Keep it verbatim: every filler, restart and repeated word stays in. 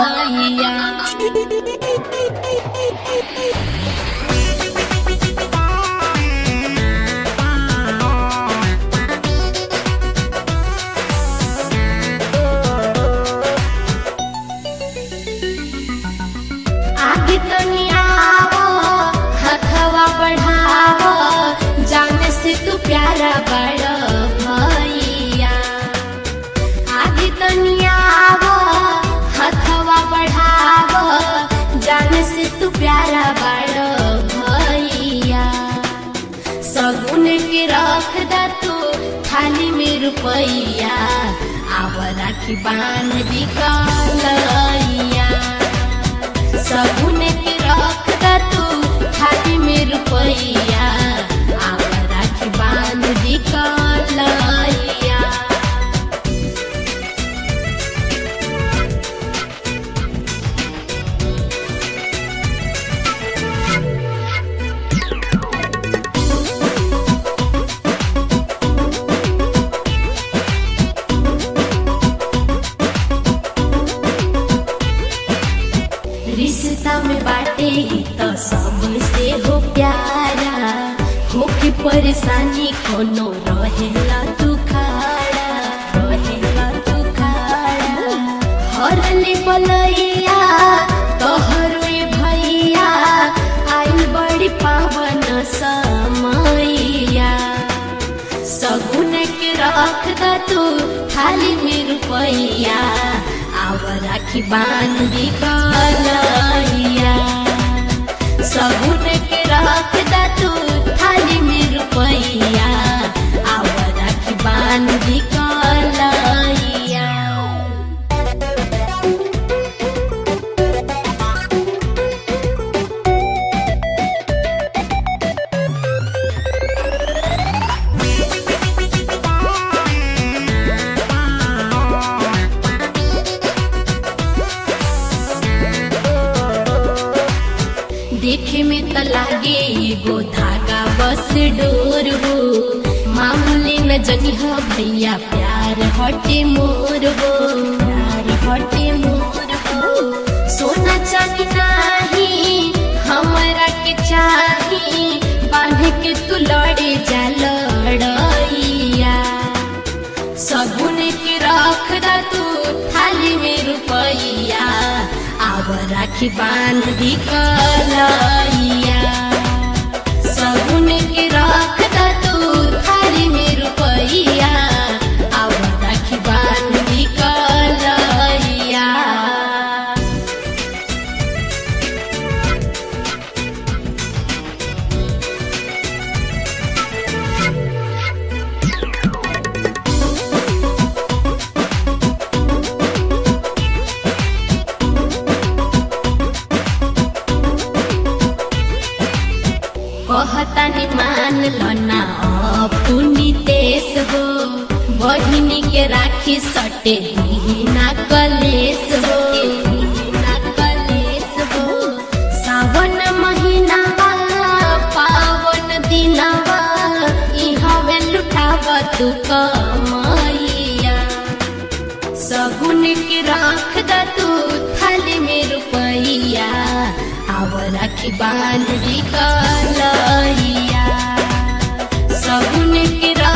कलैया। आगे तनी आवो हथवा बढ़ावो, जाने से तू प्यारा बड़ा भैया। आगे तनी आवो हथवा बढ़ावो, जाने से तू प्यारा बड़ा भैया। सगुन के रख दा तू थाली में रुपैया, आव राखी बांध दी कलैया। सगुन के रख दा तू थाली में रुपैया, आव राखी बांध दी कलैया। रिश्ता में बाटे ही तो सबसे हो प्यारा, होके परेशानी कोनो रहेला तू खाड़ा, रहेला तू खाड़ा। हरले बलैया तोहरो भैया, आई बड़ी पावन समैया। सगुन के रख दा तू थाली में रुपैया, आव राखी बांध दी कलैया। सगुन के रख दा तू थाली में रुपैया, आव राखी बांध दी कलैया। देखे में त लागे एगो धागा बस डोर हो, मामूली न जनी हो भैया प्यार हटे मोर हो, प्यार हटे मोर हो। सोना चांदी नाही हमरा के चाही, बांध के तू लड़े जा लड़ैया। सगुन के रख दा तू थाली में रुपैया, आव राखी बांध दी कलैया। सगुन के रख दा तू थाली में रुपैया, आव राखी बांध दी कलैया। कहतानी मान लना अपनी देश हो, बहिनी के राखी सटे ना कलेश हो, ना कलेश हो। सावन महीनावा पावन दिनवा, इहवे लुटाव तू कमैया। सगुन के रख दा तू थाली में रुपैया, आव राखी बांध दी कलैया। सगुन के